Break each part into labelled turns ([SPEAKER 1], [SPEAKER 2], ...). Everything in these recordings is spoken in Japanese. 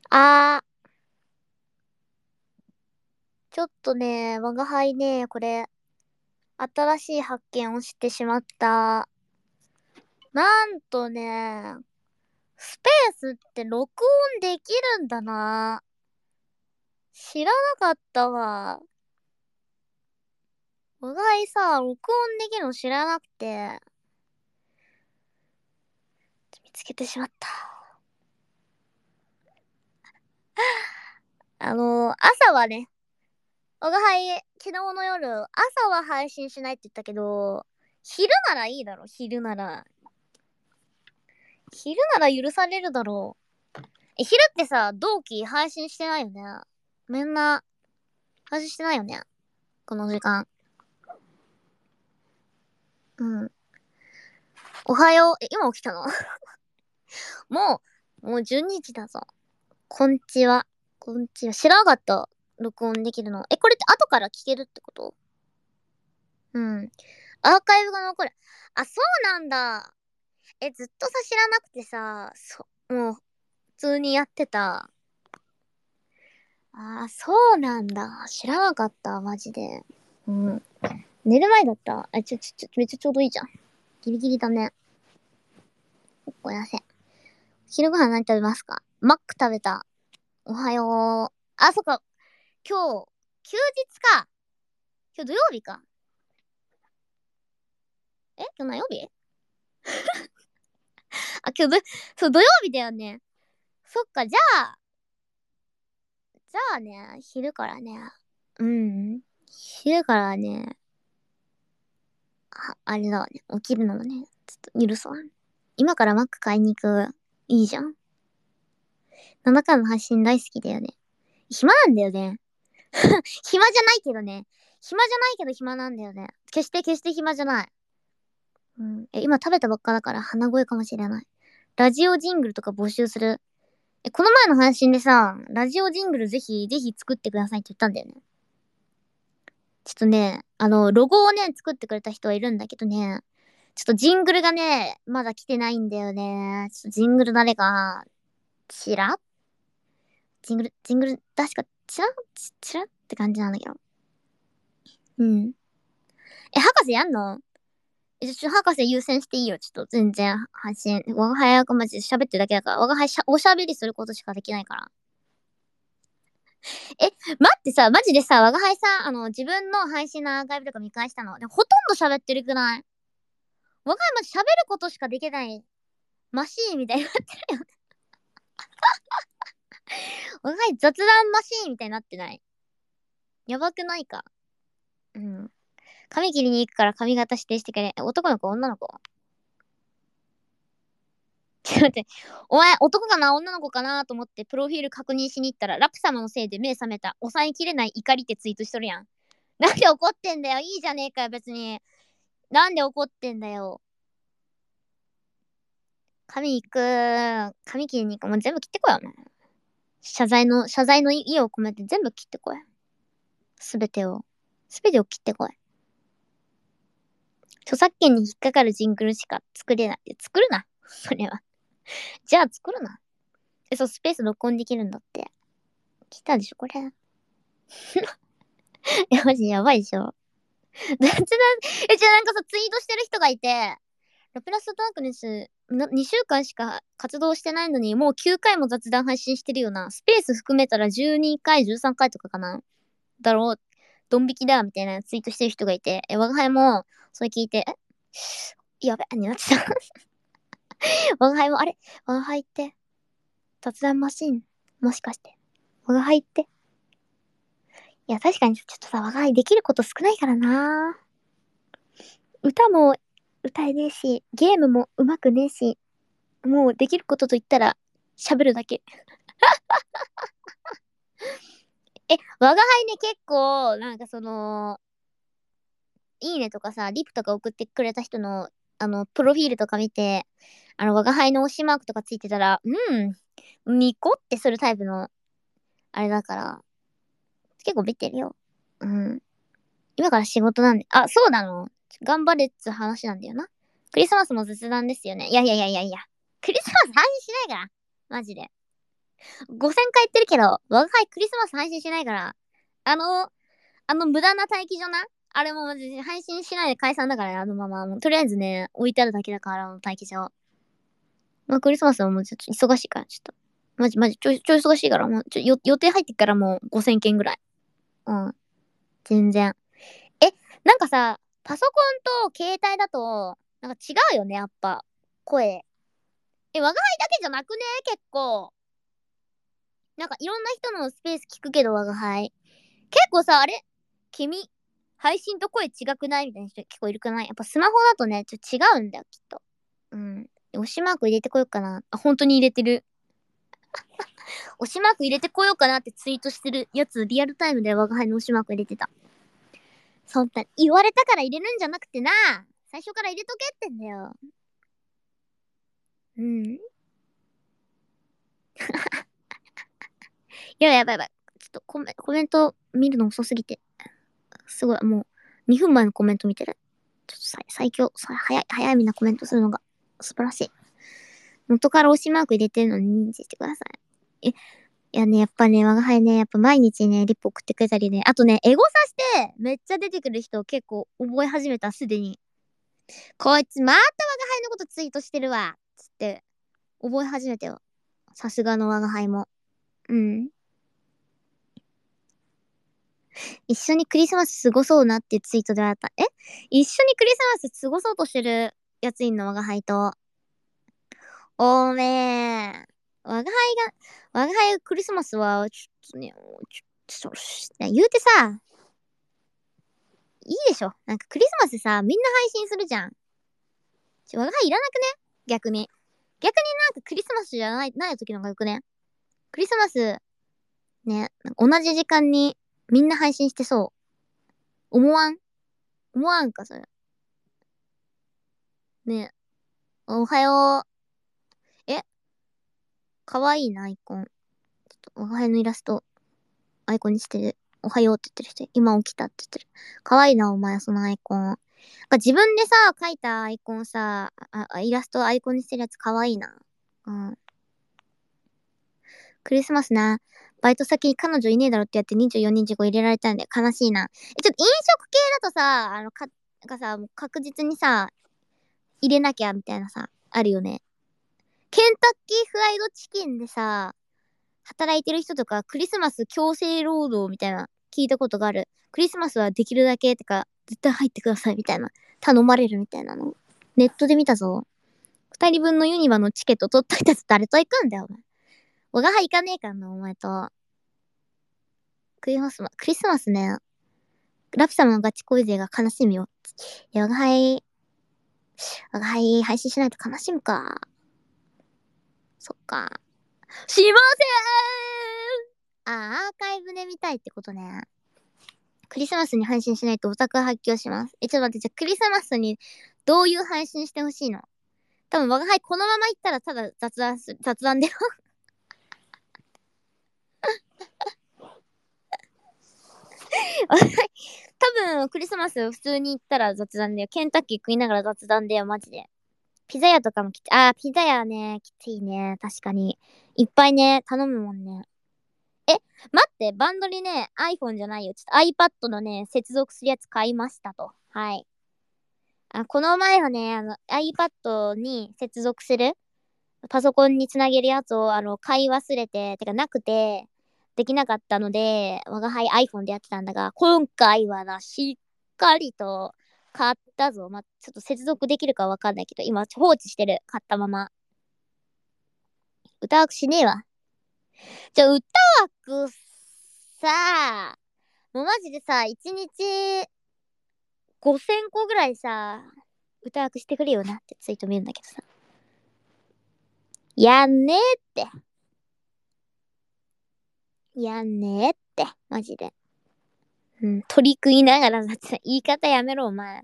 [SPEAKER 1] あちょっとね、我が輩ね、これ、新しい発見をしてしまった。なんとね、スペースって録音できるんだな。知らなかったわ。我が輩さ、録音できるの知らなくて、見つけてしまった。朝はね、我が輩、昨日の夜、朝は配信しないって言ったけど、昼ならいいだろ、昼なら。昼なら許されるだろう。昼ってさ、同期配信してないよね。みんな、配信してないよね。この時間。うん。おはよう。今起きたのもう12時だぞ。こんちは。こんちは。知らなかった。録音できるの。これって後から聞けるってこと？うん。アーカイブが残る。あ、そうなんだ。ずっとさ、知らなくてさ、もう、普通にやってた。そうなんだ。知らなかった、マジで。うん。寝る前だった。めっちゃちょうどいいじゃん。ギリギリだね。ごめんなさい。昼ご飯何食べますか？マック食べた。おはよう。そっか。今日、休日か。今日土曜日か。今日何曜日？今日そう、土曜日だよね。そっか、じゃあね、昼からね。うん。昼からね、あれだわね。起きるのもね、ちょっと許すわ。今からマック買いに行く。いいじゃん。7日の配信大好きだよね。暇なんだよね。暇じゃないけどね。暇じゃないけど暇なんだよね。決して暇じゃない。うん。今食べたばっかだから鼻声かもしれない。ラジオジングルとか募集する。この前の配信でさ、ラジオジングルぜひ作ってくださいって言ったんだよね。ちょっとね、ロゴをね、作ってくれた人はいるんだけどね、ちょっとジングルがね、まだ来てないんだよね。ちょっとジングル誰か、チラジングル、確か、チラって感じなんだけど。うん。博士やんの？博士優先していいよ。ちょっと全然配信。我が輩がマジで喋ってるだけだから。我が輩おしゃべりすることしかできないから。待ってさ、マジでさ、我が輩さ、自分の配信のアーカイブとか見返したの。でほとんど喋ってるくない？我が輩マジ喋ることしかできないマシーンみたいになってるよね。我が輩雑談マシーンみたいになってない？やばくないか？うん。髪切りに行くから髪型指定してくれ。男の子女の子？ちょっと待って。お前、男かな女の子かなと思ってプロフィール確認しに行ったら、ラプ様のせいで目覚めた。抑えきれない怒りってツイートしとるやん。なんで怒ってんだよ。いいじゃねえかよ、別に。なんで怒ってんだよ。髪切りに行く。もう全部切ってこいよ、ね。謝罪の意を込めて全部切ってこい。すべてを。すべてを切ってこい。著作権に引っかかるジングルしか作れない。作るな。それは。じゃあ作るな。そう、スペース録音できるんだって。来たでしょ、これ。マジやばいでしょ。雑談、じゃあなんかさ、ツイートしてる人がいて、ラプラスダークネス、2週間しか活動してないのに、もう9回も雑談配信してるよな。スペース含めたら12回、13回とかかな。だろう。ドン引きだ、みたいなツイートしてる人がいて、我が輩も、それ聞いて、やべ、になってた。我が輩も、我が輩って、雑談マシン、もしかして。我が輩って。いや、確かにちょっとさ、我が輩できること少ないからな。歌も歌えねえし、ゲームも上手くねえし、もうできることと言ったら、喋るだけ。我が輩ね、結構、なんかいいねとかさ、リプとか送ってくれた人の、プロフィールとか見て、我が輩の推しマークとかついてたら、ニコってするタイプの、あれだから、結構見てるよ。うん。今から仕事なんで、そうなの。頑張れっつ話なんだよな。クリスマスも雑談ですよね。いやいやいやいやいや。クリスマス配信しないから。マジで。 5000回言ってるけど、我が輩クリスマス配信しないから、無駄な待機所な。あれもマジで配信しないで解散だからね、あのまま。もうとりあえずね、置いてあるだけだから、あの待機所。まあ、クリスマスはもうちょっと忙しいから、ちょっと。マジ、ちょい忙しいから、もう、予定入ってっからもう5000件ぐらい。うん。全然。え、なんかさ、パソコンと携帯だと、なんか違うよね、やっぱ。声。我が輩だけじゃなくね結構。なんかいろんな人のスペース聞くけど、我が輩。結構さ、あれ君、配信と声違くないみたいな人結構いるくない？やっぱスマホだとね、ちょっと違うんだよ、きっと。うん。推しマーク入れてこようかな。あ、本当に入れてる。推しマーク入れてこようかなってツイートしてるやつ、リアルタイムで我が輩の推しマーク入れてた。そんな、言われたから入れるんじゃなくてな、最初から入れとけってんだよ。うん。やばい。ちょっとコメント見るの遅すぎて。すごい、もう、2分前のコメント見てる。ちょっと最強、早いみんなコメントするのが素晴らしい。元から推しマーク入れてるのに認知してください。いやね、やっぱね、我が輩ね、やっぱ毎日ね、リップ送ってくれたりね、あとね、エゴサして、めっちゃ出てくる人結構覚え始めた、すでに。こいつまた我が輩のことツイートしてるわ、つって、覚え始めたよ。さすがの我が輩も。うん。一緒にクリスマス過ごそうなっていうツイートであった。一緒にクリスマス過ごそうとしてるやついんの、我が輩と。おめー。我が輩クリスマスは、ちょっとね、言うてさ、いいでしょ。なんかクリスマスさ、みんな配信するじゃん。我が輩いらなくね？逆に。逆になんかクリスマスじゃない時の方がよくね？クリスマス、ね、なんか同じ時間にみんな配信してそう。思わんか、それ。ね。おはよう。え、かわいいな、アイコン。ちょっと、我が輩のイラスト、アイコンにしてる。おはようって言ってる人、今起きたって言ってる。かわいいな、お前、そのアイコン。なんか自分でさ、描いたアイコンさ、イラストアイコンにしてるやつかわいいな。うん。クリスマスな。バイト先に彼女いねえだろってやって24日後入れられたんで悲しいな。ちょっと飲食系だとさ、なんかさ、もう確実にさ、入れなきゃみたいなさ、あるよね。ケンタッキーフライドチキンでさ、働いてる人とかクリスマス強制労働みたいな聞いたことがある。クリスマスはできるだけとか絶対入ってくださいみたいな頼まれるみたいなの。ネットで見たぞ。2人分のユニバのチケット取った人誰と行くんだよ、お前。我が輩行かねえからな、お前と。クリスマスね。ラピュタのガチ恋勢が悲しむよ。いや、我が輩配信しないと悲しむか。そっか。しません。アーカイブで見たいってことね。クリスマスに配信しないとオタク発狂します。ちょっと待って、じゃあクリスマスにどういう配信してほしいの？多分我が輩このまま行ったらただ雑談で多分クリスマス普通に行ったら雑談だよ。ケンタッキー食いながら雑談だよ、マジで。ピザ屋とかもピザ屋ね、きついね。確かに。いっぱいね、頼むもんね。え、待って、バンドにね、iPhone じゃないよ。ちょっと iPad のね、接続するやつ買いましたと。はい。この前はね、iPad に接続するパソコンにつなげるやつを、買い忘れて、てかなくて、できなかったので、我が輩 iPhone でやってたんだが、今回はな、しっかりと買ったぞ。ちょっと接続できるかわかんないけど、今放置してる。買ったまま。歌枠しねえわ。じゃあ、歌枠さ、もうマジでさ、1日5000個ぐらいさ、歌枠してくれよなってツイート見るんだけどさ。やんねえって。やんねえって。マジで。うん、鳥食いながらだって言い方やめろ、お前。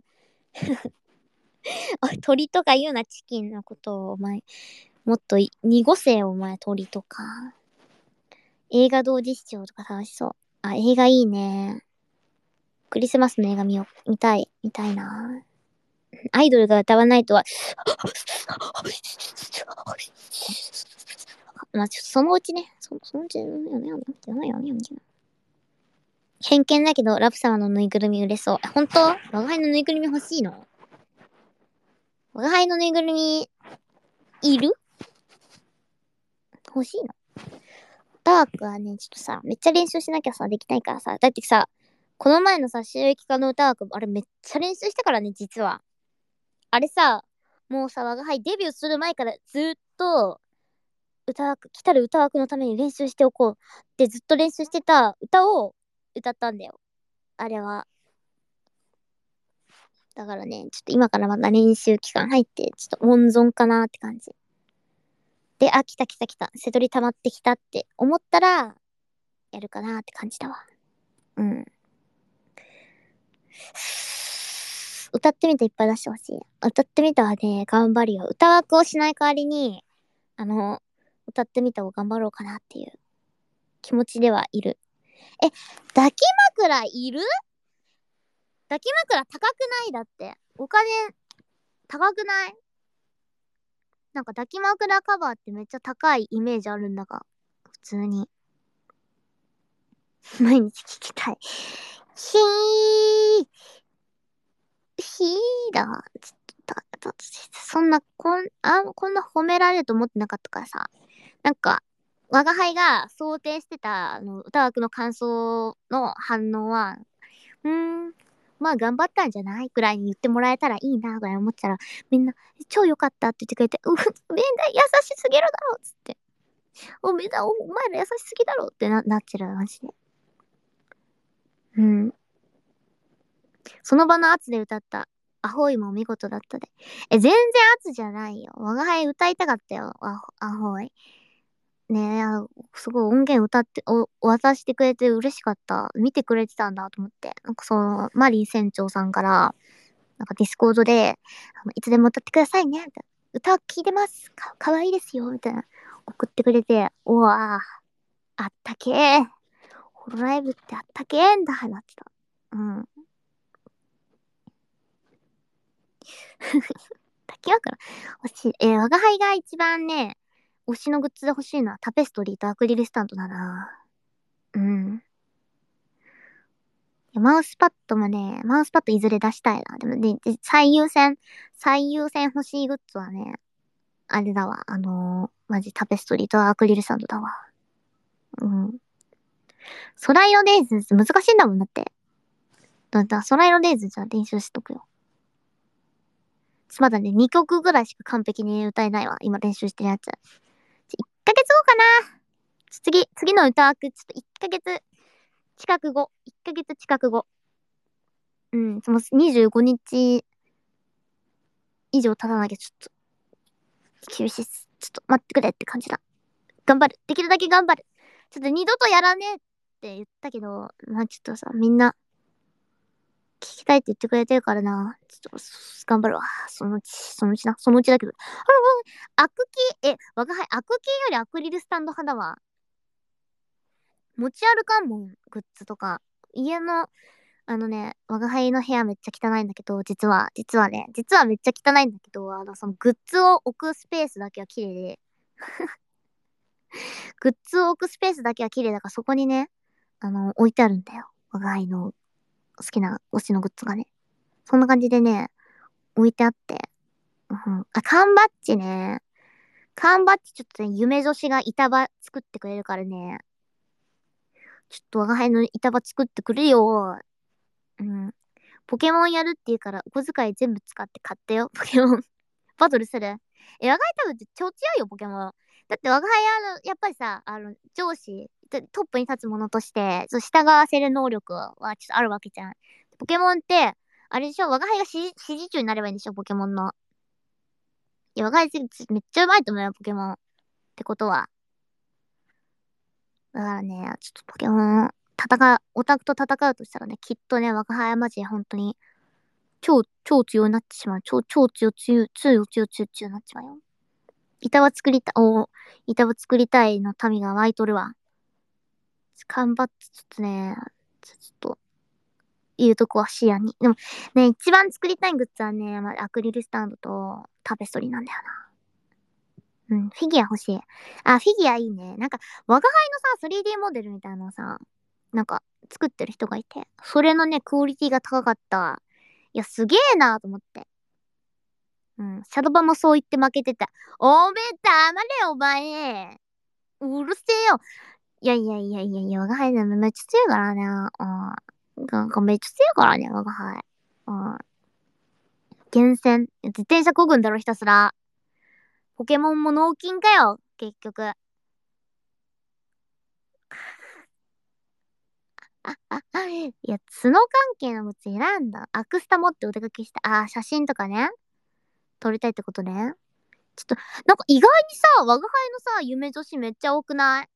[SPEAKER 1] おい、鳥とか言うな、チキンのことを、お前。もっと濁せよ、お前、鳥とか。映画同時視聴とか楽しそう。映画いいね。クリスマスの映画見たいな。アイドルが歌わないとは、 まあ、ちょっとそのうちね、そのうち、偏見だけど、ラプ様のぬいぐるみ売れそう。本当？我が輩のぬいぐるみ欲しいの？我が輩のぬいぐるみ、いる？欲しいの？ダークはね、ちょっとさ、めっちゃ練習しなきゃさ、できないからさ。だってさ、この前のさ、収益化の歌枠、あれめっちゃ練習したからね、実は。あれさ、もうさ、我が輩デビューする前からずっと、来たる歌枠のために練習しておこうってずっと練習してた歌を歌ったんだよ。あれは。だからね、ちょっと今からまた練習期間入って、ちょっと温存かなって感じ。で、あ、来た来た来た。瀬戸り溜まってきたって思ったら、やるかなって感じだわ。うん。歌ってみていっぱい出してほしい。歌ってみたはね、頑張るよ。歌枠をしない代わりに、歌ってみたを頑張ろうかなっていう気持ちではいる。抱き枕いる？抱き枕高くない？だって。お金高くない？なんか抱き枕カバーってめっちゃ高いイメージあるんだが、普通に。毎日聞きたい。ひー、ひーだ。ちょっと、そんな、こんな褒められると思ってなかったからさ。なんか、我が輩が想定してた、歌枠の感想の反応は、うーん、まあ頑張ったんじゃないくらいに言ってもらえたらいいな、ぐらい思ってたら、みんな、超良かったって言ってくれて、みんな優しすぎるだろつって。みんな、お前ら優しすぎだろってなってる、マジで。うん。その場の圧で歌った。アホイも見事だったで。全然圧じゃないよ。我が輩歌いたかったよ。アホイ。ねえ、すごい音源歌って、渡してくれて嬉しかった。見てくれてたんだと思って。なんかマリー船長さんから、なんかディスコードで、いつでも歌ってくださいね。みたいな歌聞いてます。かわいいですよ。みたいな。送ってくれて、うわあったけー。ホロライブってあったけーんだ、なってた。うん。滝枕欲しい。我が輩が一番ね、推しのグッズで欲しいのはタペストリーとアクリルスタンドだな。うん。マウスパッドもね、マウスパッドいずれ出したいな。でもね、最優先欲しいグッズはね、あれだわ。マジタペストリーとアクリルスタンドだわ。うん。ソライロデイズ難しいんだもんだって。ソライロデイズじゃあ練習しとくよ。まだね、2曲ぐらいしか完璧に歌えないわ。今練習してるやつ。1ヶ月後かな。次の歌枠、ちょっと1ヶ月近く後。1ヶ月近く後。うん、その25日以上経たなきゃちょっと厳しいっす。ちょっと待ってくれって感じだ。頑張る。できるだけ頑張る。ちょっと二度とやらねえって言ったけど、まあちょっとさ、みんな聞きたいって言ってくれてるからな。ちょっと頑張るわ。そのうちだけど。アクキー、我が輩、アクキーよりアクリルスタンド派だわ。持ち歩かんもん、グッズとか。家の、我が輩の部屋めっちゃ汚いんだけど、実はめっちゃ汚いんだけど、そのグッズを置くスペースだけは綺麗で、グッズを置くスペースだけは綺麗だからそこにね、置いてあるんだよ。我が輩の好きな推しのグッズがね。そんな感じでね、置いてあって。うん、缶バッジね。缶バッジちょっとね、夢女子が板場作ってくれるからね。ちょっと我が輩の板場作ってくれよ。うん。ポケモンやるって言うから、お小遣い全部使って買ったよ、ポケモン。バトルする？我が輩多分超強いよ、ポケモン。だって我が輩やっぱりさ、上司、トップに立つ者として、従わせる能力はちょっとあるわけじゃん。ポケモンって、あれでしょ、我が輩が指示中になればいいんでしょ、ポケモンの。いや、我が輩めっちゃうまいと思うよ、ポケモン。ってことは。だからね、ちょっとポケモン、オタクと戦うとしたらね、きっとね、我が輩はマジで本当に、超強になってしまう。超強になっちまうよ。板は作りたいの民が湧いとるわ。頑張って、ちょっとね、ちょっと、いうとこは視野に。でも、ね、一番作りたいグッズはね、アクリルスタンドとタペストリーなんだようん、フィギュア欲しい。あ、フィギュアいいね。なんか、我が輩のさ、3D モデルみたいなのさ、なんか、作ってる人がいて、それのね、クオリティが高かった。いや、すげえなと思って。うん、シャドバもそう言って負けてた。おめえ黙れよ、お前。うるせえよ。いやいやいやいやいや、我が輩ね、めっちゃ強いからね。うん。なんかめっちゃ強いからね、我が輩。うん。厳選。自転車漕ぐんだろ、ひたすら。ポケモンも脳筋かよ、結局。いや、角関係のグッズ選んだ。アクスタ持ってお出かけした。写真とかね。撮りたいってことね。ちょっと、なんか意外にさ、我が輩のさ、夢女子めっちゃ多くない？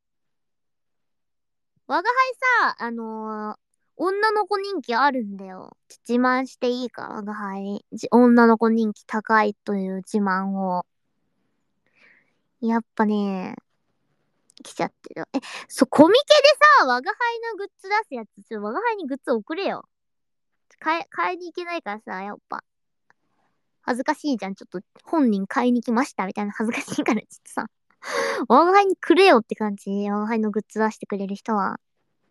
[SPEAKER 1] 我が輩さ、女の子人気あるんだよ。自慢していいか、我が輩。女の子人気高いという自慢を。やっぱね、来ちゃってる。コミケでさ、我が輩のグッズ出すやつ、我が輩にグッズ送れよ。買いに行けないからさ、やっぱ。恥ずかしいじゃん。ちょっと本人買いに来ましたみたいな恥ずかしいから、ちょっとさ、我が輩にくれよって感じ。我が輩のグッズ出してくれる人は。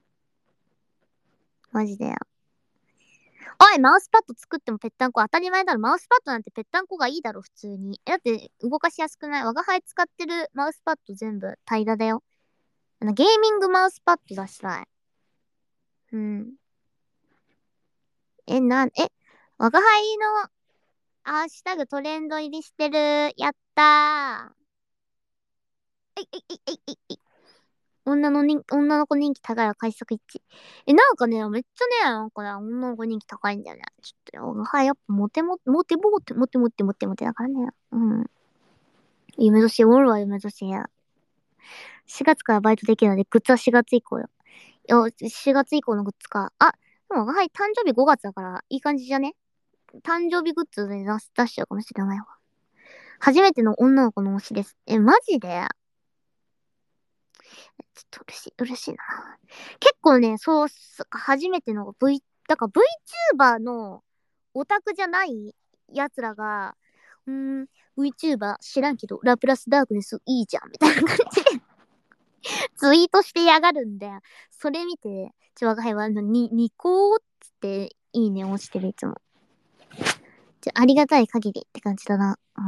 [SPEAKER 1] マジで。おい、マウスパッド作ってもぺったんこ当たり前だろ。マウスパッドなんてぺったんこがいいだろ、普通に。だって動かしやすくない？我が輩使ってるマウスパッド全部平らだよ。ゲーミングマウスパッド出したい。うん。え、なん、え、我が輩のハッシュタグトレンド入りしてる。やったー。えい。女の子人気高いは快速一致。なんかね、めっちゃね、なんかね、女の子人気高いんだよね。ちょっと、はい、やっぱモテだからね。うん。夢年おるわ、夢年。4月からバイトできるので、グッズは4月以降よ。4月以降のグッズか。でも、はい、誕生日5月だから、いい感じじゃね？誕生日グッズで出しちゃうかもしれないわ。初めての女の子の推しです。マジでちょっと嬉しいな。結構ね、初めてのだから VTuber のオタクじゃない奴らが、VTuber 知らんけど、ラプラスダークネスいいじゃん、みたいな感じでツイートしてやがるんだよ。それ見て、我が輩はニコーっつっていいね押してる、いつも。ありがたい限りって感じだな。うん。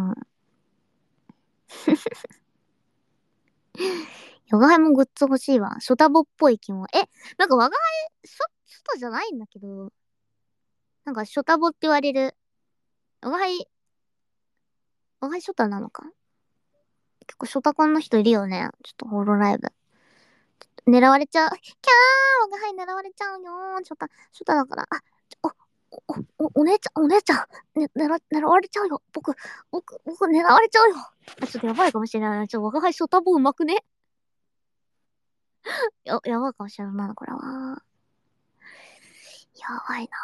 [SPEAKER 1] 我が輩もグッズ欲しいわ。ショタボっぽい気も。なんか我が輩、ショタじゃないんだけど、なんかショタボって言われる。我が輩、我が輩ショタなのか？結構ショタコンの人いるよね。ちょっとホロライブ。狙われちゃう。キャー我が輩狙われちゃうよショタだから。お姉ちゃん、狙われちゃうよ。僕狙われちゃうよ。ちょっとやばいかもしれない。我が輩ショタボうまくね？やばいかもしれないな、これは。やばいな。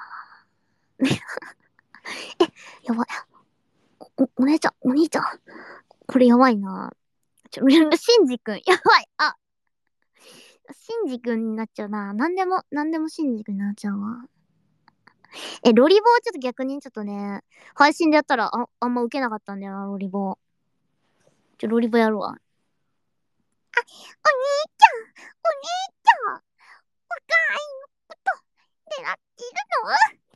[SPEAKER 1] やばい。お姉ちゃん、お兄ちゃん。これやばいな。シンジ君、やばい。シンジ君になっちゃうな。なんでもシンジ君になっちゃうわ。ロリボーちょっと逆にちょっとね、配信でやったらあんま受けなかったんだよな、ロリボー。ロリボーやるわ。お兄ちゃん、お兄ちゃん、若いこと狙っているの？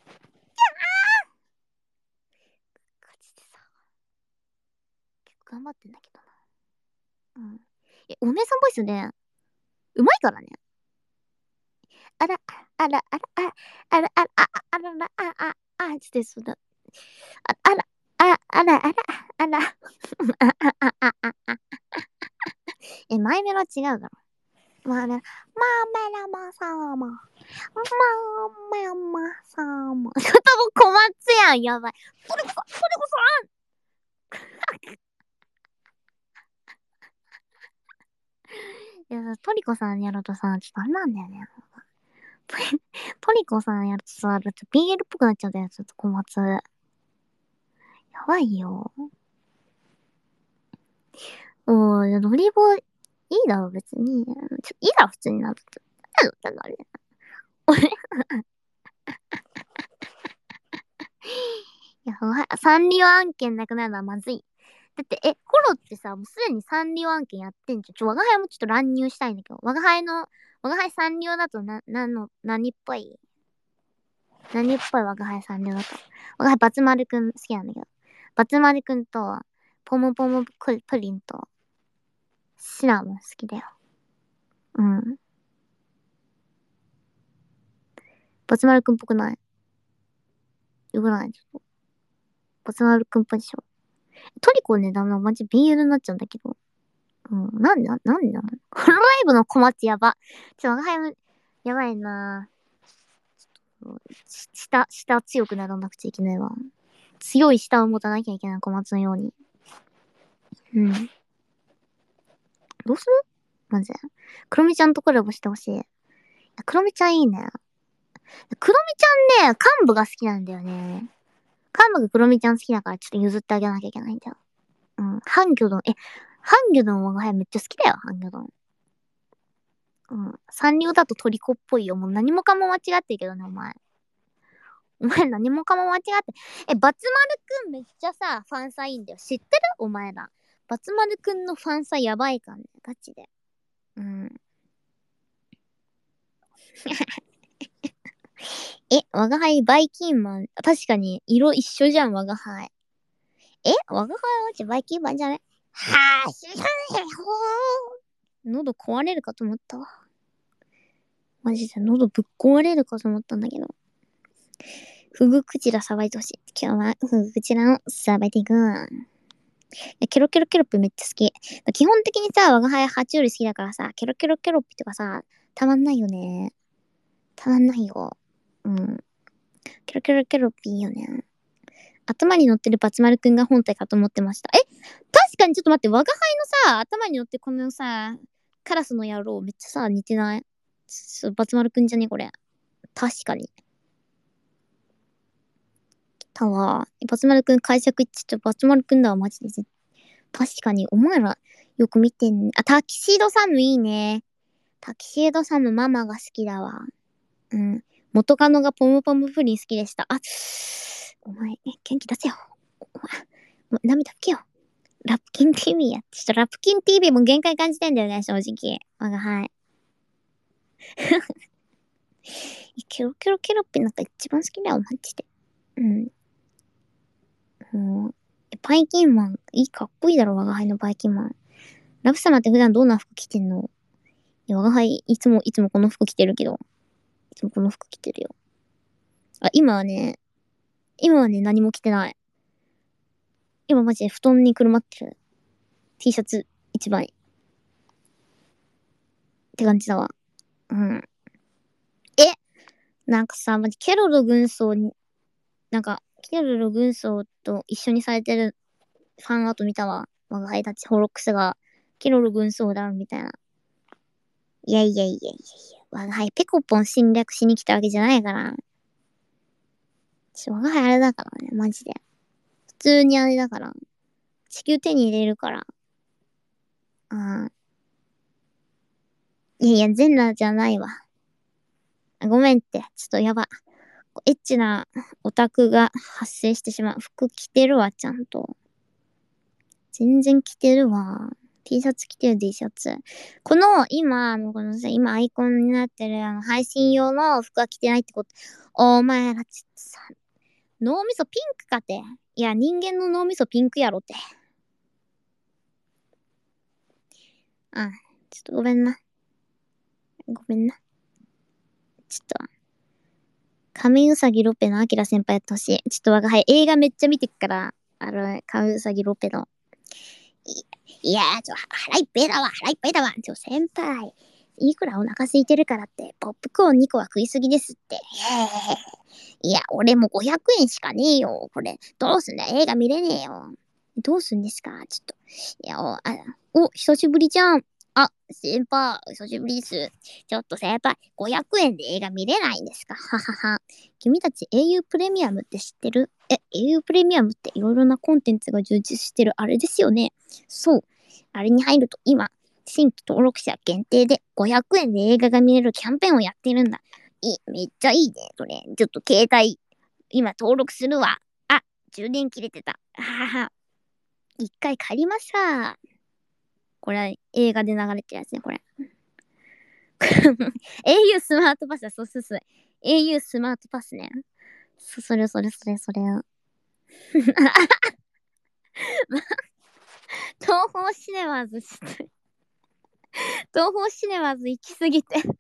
[SPEAKER 1] ガチでさ、結構頑張ってんだけどな。うん。お姉さんボイスね、うまいからね。あら、あら、あら、あら、あら、あらら、つってそうだ。あら、あら、あら、前メロは違うだろ。まあね、まあメロマサーマ。まあメロマサーマ。ちょっともう小松やん、やばい。トリコさん、いや、トリコさんやるとさ、ちょっとあれなんだよね。トリコさんやるとさ、ちょっと BL っぽくなっちゃうんだよ、ちょっと小松。やばいよ。ノリボ、いいだろ、別に。いいだろ、普通になって。なんだろう、俺、いや、サンリオ案件なくなるのはまずい。 だって、コロってさ、もうすでにサンリオ案件やってんじゃん。我が輩もちょっと乱入したいんだけど、我が輩サンリオだと何っぽい我が輩サンリオだと。我が輩バツ丸くん好きなんだけど。バツ丸くんと、ポムポムプリンと、シナモン好きだよ。うん。バツ丸くんっぽくない？よくない？バツ丸くんっぽいでしょ。トリコね、マジ BL になっちゃうんだけど。うん。なんでなの？ホロライブの小松やば。我が輩も、やばいな舌強くならなくちゃいけないわ。強い舌を持たなきゃいけない小松のように。うん。どうする？マジで。クロミちゃんとコラボしてほしい。クロミちゃんいいね。クロミちゃんね、幹部が好きなんだよね。幹部がクロミちゃん好きだからちょっと譲ってあげなきゃいけないんだよ。うん。ハンギョドン、ハンギョドン我が輩めっちゃ好きだよ、ハンギョドン。うん。サンリオだとトリコっぽいよ。もう何もかも間違ってるけどね、お前。お前何もかも間違って。バツ丸くんめっちゃさ、ファンサいいんだよ。知ってる？お前ら。バツ丸くんのファンサやばいからね。ガチで。うん。我が輩バイキンマン。確かに、色一緒じゃん、我が輩。我が輩マジバイキンマンじゃね？はぁ、知らねえよ。喉壊れるかと思ったわ。マジで喉ぶっ壊れるかと思ったんだけど。フグクジラさばいてほしい。今日はフグクジラをさばいていく。ケロケロケロッピめっちゃ好き。基本的にさ、我が輩爬虫類好きだからさ、ケロケロケロッピとかさ、たまんないよね。たまんないよ。うん。ケロケロケロッピいいよね。頭に乗ってるバツ丸くんが本体かと思ってました。確かにちょっと待って、我が輩のさ、頭に乗ってこのさ、カラスの野郎めっちゃさ、似てない？バツ丸くんじゃねこれ。確かに。たわ。バツ丸くん解釈一致バツ丸くんだわ、マジで。確かに、お前らよく見てんね。タキシードサムいいね。タキシードサムママが好きだわ。うん。元カノがポムポムプリン好きでした。お前、元気出せよ。お前、涙拭けよ。ラプキン TV やって。ちょっとラプキン TV も限界感じてんだよね、正直。はい。ケロケロケロッピなんか一番好きだよ、マジで。うん。バイキンマン、かっこいいだろ、我が輩のバイキンマン。ラブ様って普段どんな服着てんの？我が輩、いつもこの服着てるけど。いつもこの服着てるよ。今はね、何も着てない。今マジで布団にくるまってる。T シャツ一枚。って感じだわ。うん。なんかさ、マジケロロ軍曹に、ケロロ軍曹と一緒にされてるファンアート見たわ。我が輩たちホロックスが、ケロロ軍曹だ、みたいな。いや。我が輩ペコポン侵略しに来たわけじゃないから。我が輩あれだからね、マジで。普通にあれだから。地球手に入れるから。いや、全裸じゃないわ。ごめんって、ちょっとやば。エッチなオタクが発生してしまう。服着てるわ、ちゃんと。全然着てるわ。T シャツ着てる T シャツ。このさ、今アイコンになってる配信用の服は着てないってこと。お前らちょっとさ、脳みそピンクかって。いや、人間の脳みそピンクやろって。ちょっとごめんな。ちょっと、亀うさぎロペのアキラ先輩やってほしい。ちょっと映画めっちゃ見てっから、亀うさぎロペの。腹いっぱいだわ。先輩。いくらお腹空いてるからって、ポップコーン2個は食いすぎですって。いや、俺も500円しかねえよ。これ、どうすんだ？映画見れねえよ。どうすんですか？ちょっと。いや、久しぶりじゃん。先輩、久しぶりです。ちょっと先輩、500円で映画見れないんですか？ははは。君たち au プレミアムって知ってる？au プレミアムっていろいろなコンテンツが充実してるあれですよね。そう。あれに入ると今、新規登録者限定で500円で映画が見れるキャンペーンをやってるんだ。めっちゃいいね、それ。ちょっと携帯、今登録するわ。充電切れてた。ははは。 一回借りました。これは映画で流れてるやつね、これ。au スマートパスだ、そうそうそう。au スマートパスね。それ。東宝シネマーズ、東宝シネマーズ行きすぎて。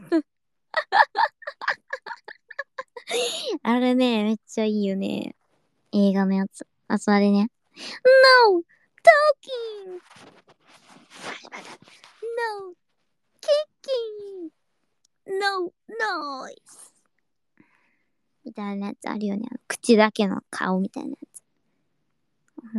[SPEAKER 1] あれね、めっちゃいいよね。映画のやつ。あ、それね。No! Talking! No! Kicking! No! Noise! みたいなやつあるよね。口だけの顔みたいなやつ。うん。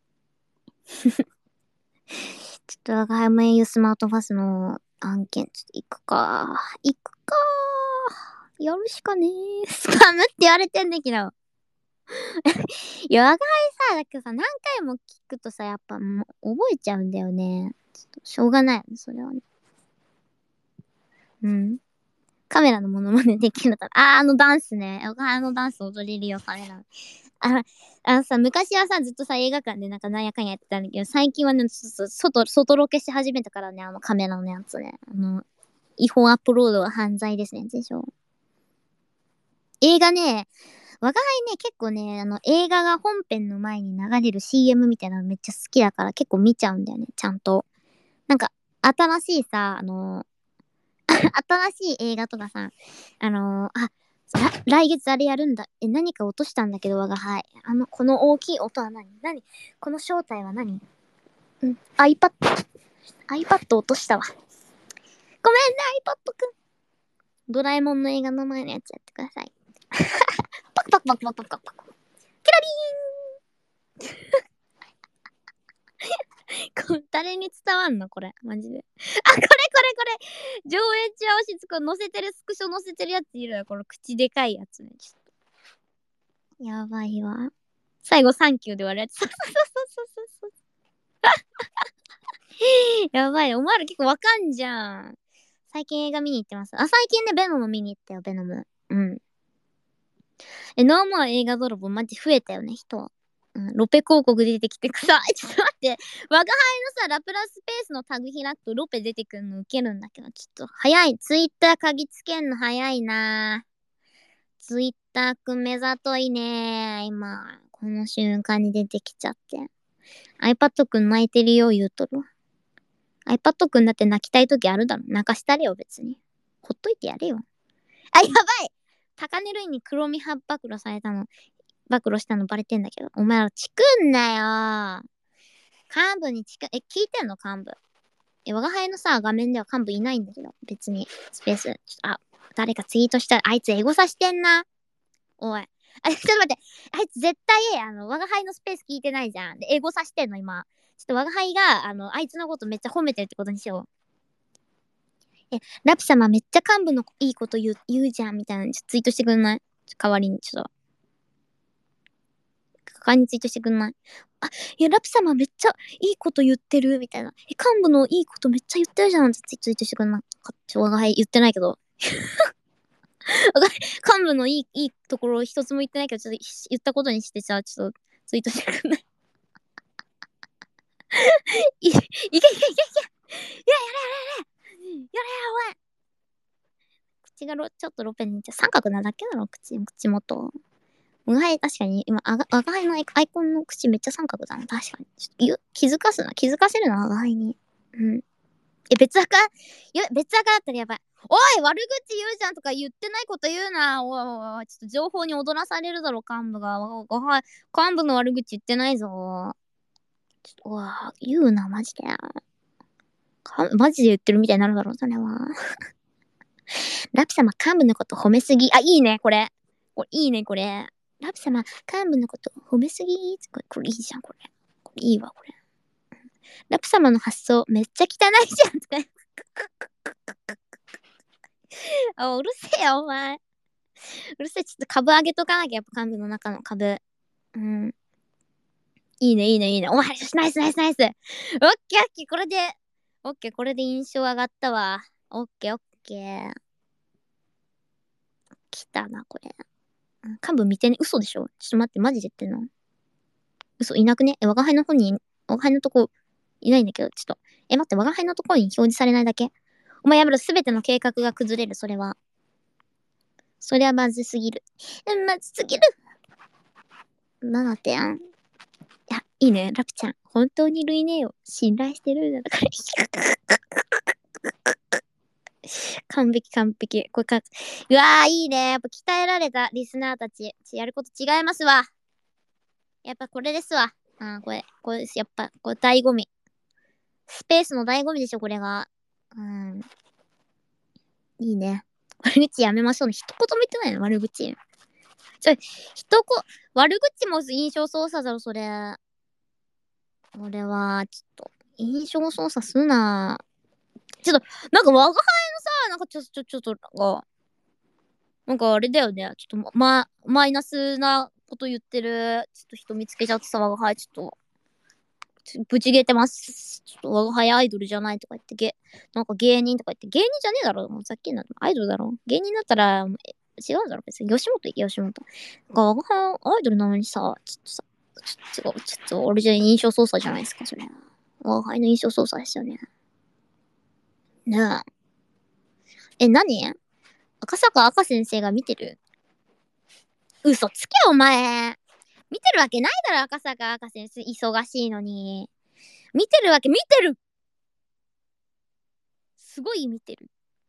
[SPEAKER 1] ちょっと我が輩も au スマートパスの案件、ちょっと行くか。行くか。やるしかねえ。スパムって言われてんだけど。いや、我が輩さ、だけどさ、何回も聞くとさ、やっぱもう覚えちゃうんだよね。ちょっとしょうがないよね、それはね。うん。カメラのモノマネできるのかな。あダンスね。あのダンス踊れるよ、カメラ。あ、さ、昔はさ、ずっとさ、映画館でなんかなんやかんやってたんだけど、最近はね、ちょっと外ロケし始めたからね、カメラのやつね。違法アップロードは犯罪ですね、でしょ。映画ね、我が輩ね、結構ね、映画が本編の前に流れる CM みたいなのめっちゃ好きだから結構見ちゃうんだよね、ちゃんと。なんか、新しいさ、新しい映画とかさ、来月あれやるんだ。何か落としたんだけど、我が輩。この大きい音は何この正体は何iPad 落としたわ。ごめんね、iPad くん。ドラえもんの映画の前のやつやってください。パクパクパクパクパクパク。キラリーン誰に伝わんのこれ。マジで。あ、これ。上映中押しつく載せてる、スクショ載せてるやついるよ。この口でかいやつね。ちょっとやばいわ。最後サンキューで終わるやつ。そう。やばい。お前ら結構わかんじゃん。最近映画見に行ってます。最近ね、ベノム見に行ったよ、ベノム。うん。ノーモア映画泥棒マジ増えたよね、人。うん、ロペ広告出てきてさ、ちょっと待って。我が輩のさ、ラプラスペースのタグ開くとロペ出てくるのウケるんだけど、ちょっと早い。ツイッター鍵つけんの早いな。ツイッターくん目ざといね。今、この瞬間に出てきちゃって。iPad くん泣いてるよ、言うとるわ。iPad くんだって泣きたい時あるだろ。泣かしたれよ、別に。ほっといてやれよ。あ、やばい高値類に黒みは暴露されたの、暴露したのバレてんだけど。お前らチクんなよ。幹部に聞いてんの幹部。我が輩のさ、画面では幹部いないんだけど、別に、スペース。誰かツイートしたら、あいつエゴさしてんな。おい。ちょっと待って。あいつ絶対、我が輩のスペース聞いてないじゃん。で、エゴさしてんの、今。ちょっと我が輩が、あいつのことめっちゃ褒めてるってことにしよう。ラピ様めっちゃ幹部のいいこと言うじゃん、みたいなのツイートしてくんない代わりに、ちょっと。代わりにツイートしてくんないいや、ラピ様めっちゃいいこと言ってる、みたいな。幹部のいいことめっちゃ言ってるじゃん、ってツイートしてくんない我が輩言ってないけど。幹部のいいところ一つも言ってないけど、ちょっと言ったことにしてさ、ちょっとツイートしてくんないいけ、やれやれおい口がちょっとロペに三角なだけだろ、口元。うがい、確かに、今、我が輩のアイコンの口めっちゃ三角だな。確かに。ちょっと気づかせるな、我が輩に。うん。別赤別赤だったらやばい。おい悪口言うじゃんとか言ってないこと言うな。おい、ちょっと情報に踊らされるだろ、幹部が。幹部の悪口言ってないぞ。ちょっと、言うな、マジで。マジで言ってるみたいになるだろ、それは。ラピ様、幹部のこと褒めすぎ。いいね、これ。いいね、これ。ラピ様、幹部のこと褒めすぎこれいいじゃん、これ。これいいわ、これ。ラピ様の発想めっちゃ汚いじゃん。とかうるせえよ、お前。うるせえ、ちょっと株上げとかなきゃ、やっぱ幹部の中の株。うん。いいね、いいね、いいね。お前、ナイス。オッケー、オッケー、これで印象上がったわ。オッケー。来たな、これ。幹部見てね。嘘でしょちょっと待って、マジで言ってんの嘘、いなくね？我が輩の方に、我が輩のとこ、いないんだけど、ちょっと。待って、我が輩のところに表示されないだけ？お前やめろ、すべての計画が崩れる、それは。それはまずすぎる。まずすぎる。7点。いや、いいね、ラプちゃん。本当にルイネを信頼してるんだから。完璧完璧。これか、うわー、いいね。やっぱ鍛えられたリスナーたち。やること違いますわ。やっぱこれですわ。これです。やっぱ、これ醍醐味。スペースの醍醐味でしょ、これが。うん。いいね。悪口やめましょうね。一言も言ってないの、悪口。悪口も印象操作だろ、それ。俺は、ちょっと、印象操作すな。ちょっと、なんか我が輩のさ、なんかちょっと、なんかあれだよね。ちょっと、マイナスなこと言ってる、ちょっと人見つけちゃってさ、我が輩、ちょっと、ぶち切れてます。ちょっと我が輩アイドルじゃないとか言って、なんか芸人とか言って、芸人じゃねえだろ。もうさっきのアイドルだろ。芸人だったら、違うだろ。別に。吉本行け、吉本。なんか我が輩アイドルなのにさ、ちょっとさ、ちょっと、俺じゃ印象操作じゃないですか、それ。我が輩の印象操作ですよね。ねえ。何赤坂赤先生が見てる？嘘つけよ、お前。見てるわけないだろ、赤坂赤先生。忙しいのに。見てるわけ、見てる！すごい見てる。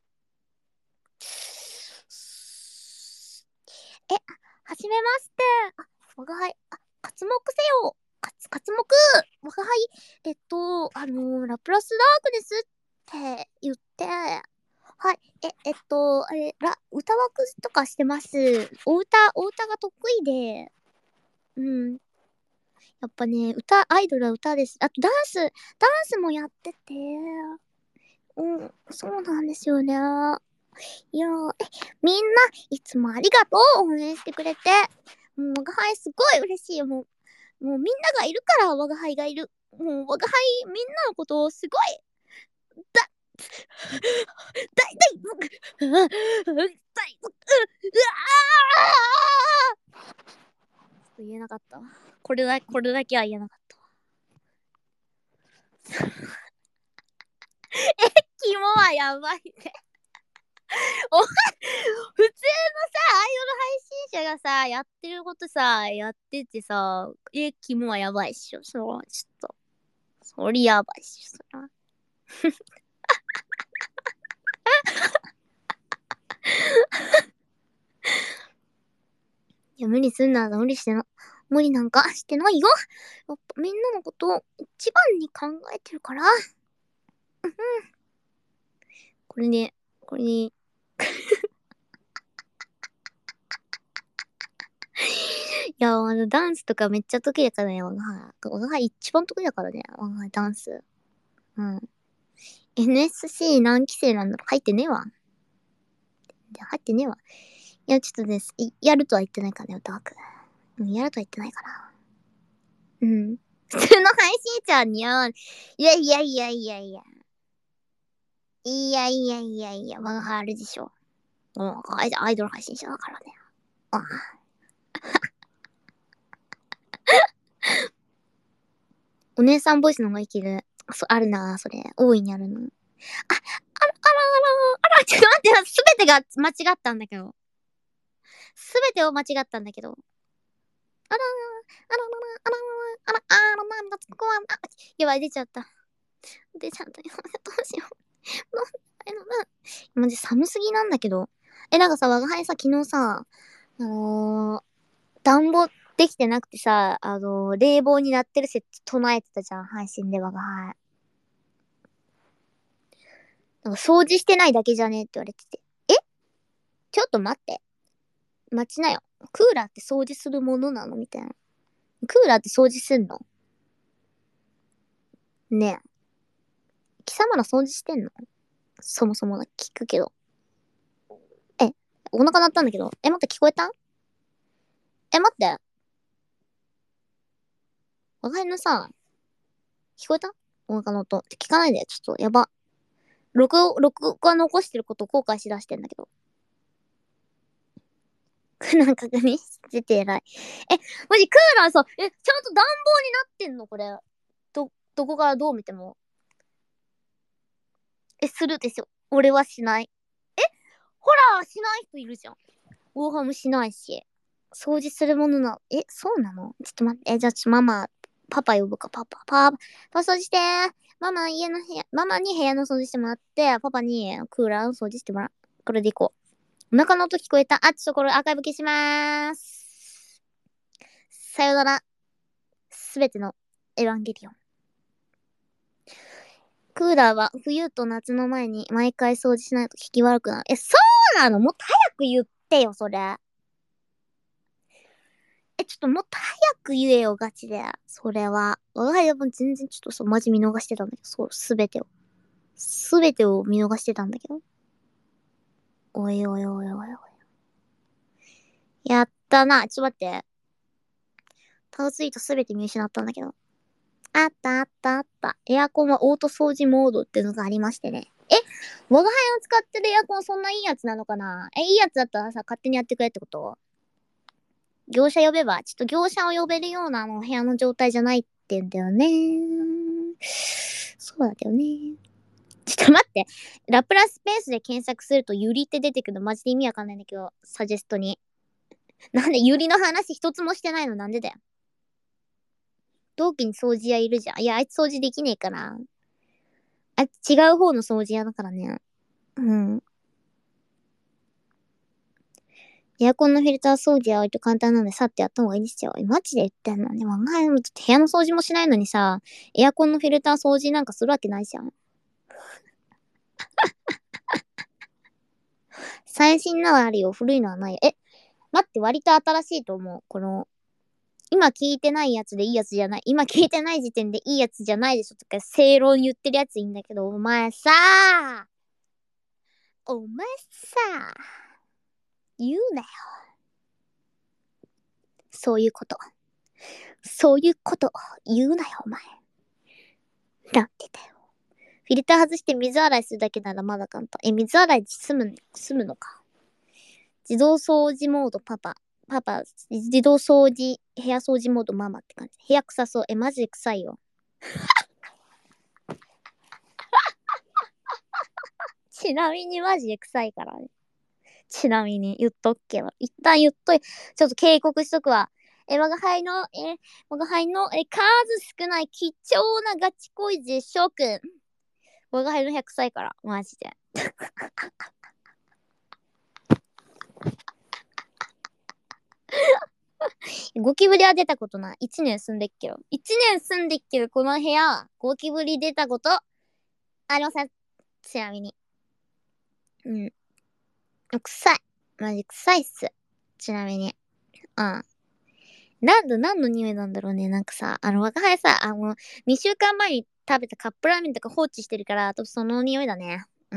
[SPEAKER 1] はじめまして。我が輩、活目せよ。活目。我が輩、ラプラスダークですって言って、はい、歌枠とかしてます。お歌が得意で、うん。やっぱね、アイドルは歌です。あとダンスもやってて、うん、そうなんですよね。いやー、みんないつもありがとう応援してくれて。もう我が輩すごい嬉しいよ。もうみんながいるから我が輩がいる。もう我が輩みんなのことをすごい、だい、だい、だい、言えなかったわ。これだけは言えなかったわ。キモはやばいね。お前、普通のさ、アイドル配信者がさ、やってることさ、やっててさ、キモはやばいっしょ。ちょっと。そりやばいっしょ、そら。いや、無理すんな、無理なんかしてないよ。やっぱみんなのことを一番に考えてるから。うん。これね、いや、ダンスとかめっちゃ得意だからね、我が輩一番得意だからね、我が輩ダンス。うん。NSC 何期生なんだろ入ってねえわ。入ってねえわ。いや、ちょっとです。やるとは言ってないからね、歌枠。うん、やるとは言ってないから。うん。普通の配信者にゃいやいやいやいやいや。いやいやいやいや、我が輩あるでしょ。うん、アイドル配信者だからね。ああ。お姉さんボイスの方がいける。あるな、それ。大いにあるの。ちょっと待って、すべてが間違ったんだけど。すべてを間違ったんだけど。あらー、あららら、あららら、なんだ、ここは、やばい、出ちゃった。出ちゃったよ。どうしよう。どうマジ寒すぎなんだけど。なんかさ、我が輩さ、昨日さ、暖房できてなくてさ、冷房になってる設置唱えてたじゃん、配信で我が輩。なんか掃除してないだけじゃねえって言われてて。ちょっと待って。待ちなよ。クーラーって掃除するものなのみたいな。クーラーって掃除すんのねえ。貴様ら掃除してんの？そもそも聞くけど。え、お腹鳴ったんだけど。待って、聞こえた？待って。我が輩のさ、聞こえた？お腹の音。聞かないで。ちょっと、やば。録画残してることを後悔しだしてんだけど。 なんか確認してて偉い。マジクーラーさ、ちゃんと暖房になってんのこれ。どこからどう見ても。するでしょ。俺はしない。ほら、しない人いるじゃん。ウォーハムしないし。掃除するものな、そうなのちょっと待って。じゃあパパ呼ぶか、パパ掃除してー。ママに部屋の掃除してもらって、パパにクーラーの掃除してもらう。これでいこう。お腹の音聞こえた。ちょっとこれアーカイブ消しまーす。さよなら。すべてのエヴァンゲリオン。クーラーは冬と夏の前に毎回掃除しないと効き悪くなる。そうなのもっと早く言ってよ、それ。ちょっともっと早く言えよ、ガチで。それは。我が家も全然ちょっとマジ見逃してたんだけど、そう、すべてを。すべてを見逃してたんだけど。おいおいおいおいおい。やったな。ちょっと待って。タウツイートすべて見失ったんだけど。あったあったあった。エアコンはオート掃除モードっていうのがありましてね。我が輩の使ってるエアコンそんないいやつなのかないいやつだったらさ、勝手にやってくれってこと？業者呼べば、ちょっと業者を呼べるような部屋の状態じゃないってんだよね。そうだよね。ちょっと待って。ラプラスペースで検索するとユリって出てくるのマジで意味わかんないんだけど、サジェストに。なんでユリの話一つもしてないのなんでだよ。同期に掃除屋いるじゃん。いや、あいつ掃除できねえから。あいつ違う方の掃除屋だからね。うん。エアコンのフィルター掃除は割と簡単なので、さってやった方がいいですよ。マジで言ってんのね。前も部屋の掃除もしないのにさ、エアコンのフィルター掃除なんかするわけないじゃん。最新のはあるよ。古いのはないよ。待って、割と新しいと思う。今聞いてないやつでいいやつじゃない。今聞いてない時点でいいやつじゃないでしょとか、正論言ってるやついいんだけど、お前さ、言うなよ。そういうこと。そういうこと言うなよ、お前。なんてだよ。フィルター外して水洗いするだけならまだ簡単。水洗いで済むのか。自動掃除モードパパ、自動掃除、部屋掃除モードママって感じ。部屋臭そう。マジで臭いよ。ちなみにマジで臭いからね。ちなみに言っとくけど。一旦言っとい、ちょっと警告しとくわ。我が輩の、数少ない貴重なガチ恋で諸君。我が輩の100歳から、マジで。ゴキブリは出たことない。1年住んでっけど。1年住んでっけど、この部屋、ゴキブリ出たこと、ありません。ちなみに。うん。臭い。マジ臭いっす。ちなみに。うん。何の匂いなんだろうね。なんかさ、若輩さ、2週間前に食べたカップラーメンとか放置してるから、その匂いだね。うん。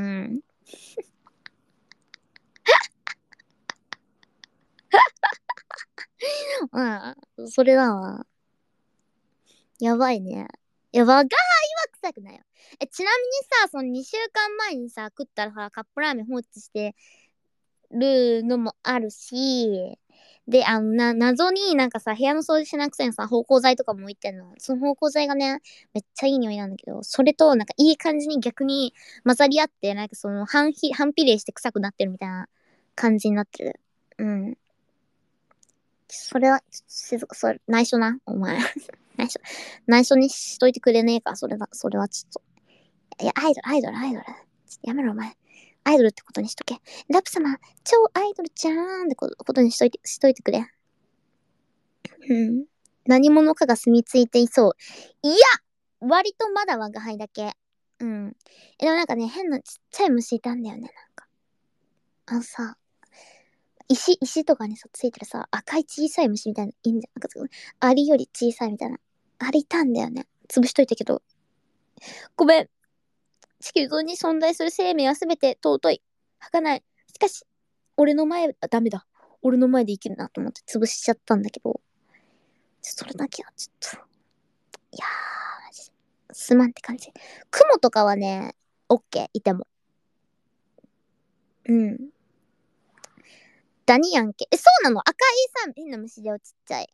[SPEAKER 1] うん。それだわ。やばいね。いや、我が輩は臭くないよ。ちなみにさ、その2週間前にさ、食ったらさ、カップラーメン放置してるのもあるし、で、謎になんかさ、部屋の掃除しなくせにさ、芳香剤とかも置いてんの。その芳香剤がね、めっちゃいい匂いなんだけど、それとなんかいい感じに逆に混ざり合って、なんかその反比例して臭くなってるみたいな感じになってる。うん。それは、それ、内緒な、お前。内緒。内緒にしといてくれねえか、それはちょっと。いや、アイドル。ちょっとやめろ、お前。アイドルってことにしとけ。ラプ様、超アイドルじゃーんってことにしといてくれ。うん。何者かが住み着いていそう。いや割とまだ我が輩だけ。うん。でもなんかね、変なちっちゃい虫いたんだよね、なんか。あのさ、石とかにさ、ついてるさ、赤い小さい虫みたいな、いいんじゃん。なんかアリより小さいみたいな。あれいたんだよね。潰しといたけど。ごめん。地球上に存在する生命はすべて尊い。儚い。しかし、ダメだ。俺の前で生きるなと思って潰しちゃったんだけど、それだけはちょっと、いやー、マジすまんって感じ。雲とかはね、オッケー、いても。うん。 ダニやんけ。そうなの？赤いさ、変な虫だよ、ちっちゃい。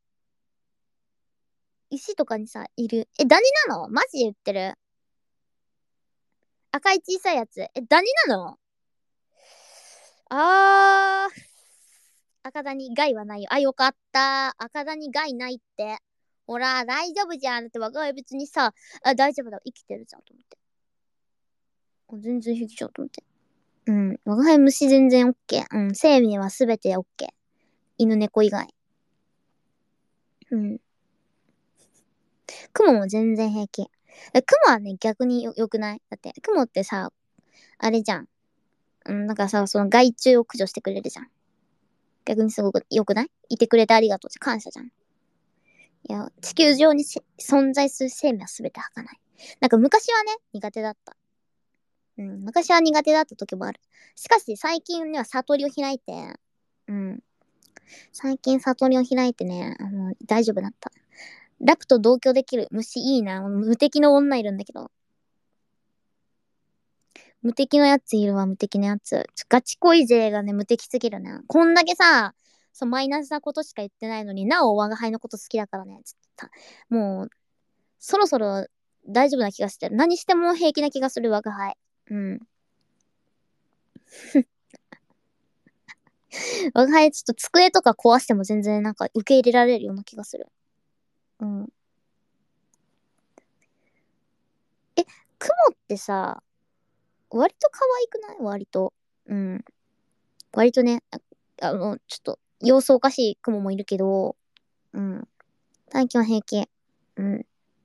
[SPEAKER 1] 石とかにさ、いる。ダニなの？マジで言ってる？赤い小さいやつ。ダニなの？赤ダニ、害はないよ。よかった。赤ダニ、害ないって。ほら、大丈夫じゃん。だって我が家別にさ、大丈夫だ。生きてるじゃんと思って。全然平気じゃんと思って。うん。我が家虫全然 OK。うん。生命はすべて OK。犬猫以外。うん。雲も全然平気。雲はね、逆によくない？だって、雲ってさ、あれじゃん。うん、なんかさ、その害虫を駆除してくれるじゃん。逆にすごく良くない？いてくれてありがとう。感謝じゃん。いや、地球上に存在する生命は全て儚い。なんか昔はね、苦手だった。うん、昔は苦手だった時もある。しかし、最近ねは悟りを開いて、うん。最近悟りを開いてね、大丈夫だった。ラプと同居できる虫いいな。無敵の女いるんだけど。無敵のやついるわ、無敵のやつ。ガチ恋勢がね、無敵すぎるね。こんだけさ、マイナスなことしか言ってないのになお我が輩のこと好きだからね。もう、そろそろ大丈夫な気がしてる。何しても平気な気がする我が輩。うん。我が輩ちょっと机とか壊しても全然なんか受け入れられるような気がする。うん。雲ってさ、割と可愛くない？割と。うん。割とね、ちょっと、様子おかしい雲もいるけど、うん。最近は平気。うん。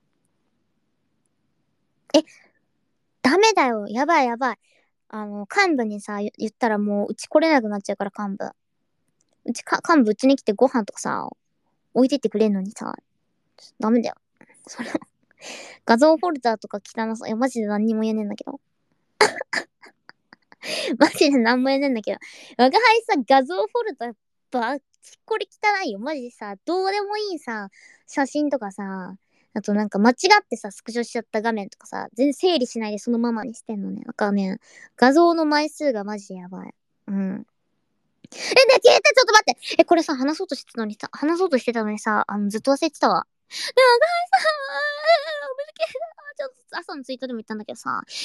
[SPEAKER 1] え、ダメだよ。やばいやばい。幹部にさ、言ったらもう、うち来れなくなっちゃうから、幹部。幹部うちに来てご飯とかさ、置いてってくれんのにさ、ダメだよ。それ画像フォルダーとか汚さ、いや、マジで何にも言えねえんだけど。マジで何も言えねえんだけど。我が輩さ、画像フォルダーばっちこり汚いよ。マジでさ、どうでもいいさ、写真とかさ、あとなんか間違ってさ、スクショしちゃった画面とかさ、全然整理しないでそのままにしてんのね。なんかね、画像の枚数がマジでやばい。うん。消えた、ちょっと待って。これさ、話そうとしてたのにさ、ずっと忘れてたわ。でも、お母さん、おめでけちょっと朝のツイートでも言ったんだけどさ、お母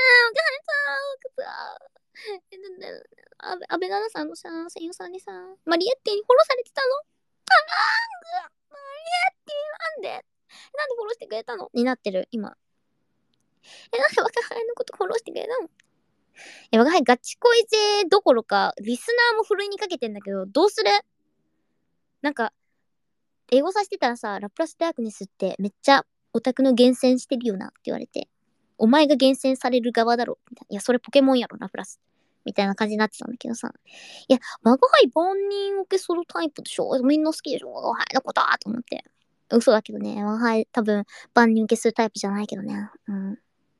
[SPEAKER 1] さん、安倍奈々さんのさ、声優さんにさ、マリエッティにフォローされてたの。マリエッティ、なんでフォローしてくれたのになってる、今。なんで若輩のことフォローしてくれたの？若輩ガチ恋勢どころか、リスナーもふるいにかけてんだけど、どうする？なんか、英語させてたらさ、ラプラスダークネスってめっちゃオタクの厳選してるよなって言われて、お前が厳選される側だろみたいな。いや、それポケモンやろ、ラプラス。みたいな感じになってたんだけどさ。いや、我が輩万人受けするタイプでしょ？みんな好きでしょ？我が輩のことだと思って。嘘だけどね。我が輩多分万人受けするタイプじゃないけどね。うん。